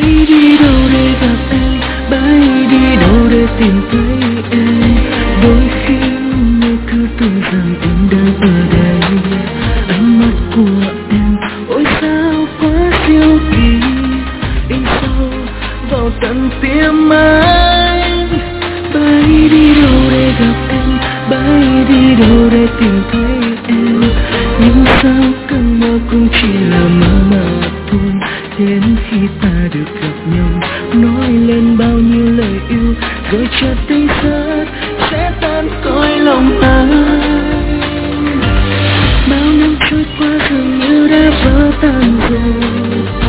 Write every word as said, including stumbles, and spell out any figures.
đi đâu để gặp em, bay đi đâu để tìm thấy em. Đôi khi mơ cứ tưởng rằng em đang ở đây, ánh mắt của em ôi sao quá siêu kỳ, in sâu vào tận tim anh. Bay đi đâu để gặp em, bay đi đâu để tìm thấy em. Nhưng sao cơn mơ cũng chỉ là mơ mà thôi. Đến khi ta được gặp nhau, nói lên bao nhiêu lời yêu, rồi chợt thấy rất sẽ tan cõi lòng anh. Bao năm trôi qua dường như đã vỡ tan rồi,